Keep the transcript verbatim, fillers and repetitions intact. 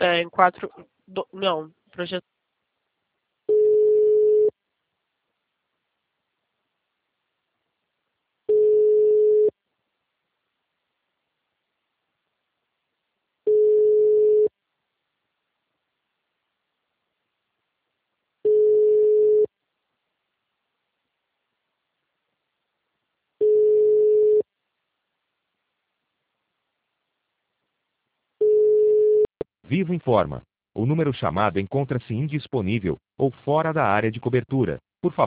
É, em quatro. Do, não, projeto. Vivo informa. O número chamado encontra-se indisponível ou fora da área de cobertura.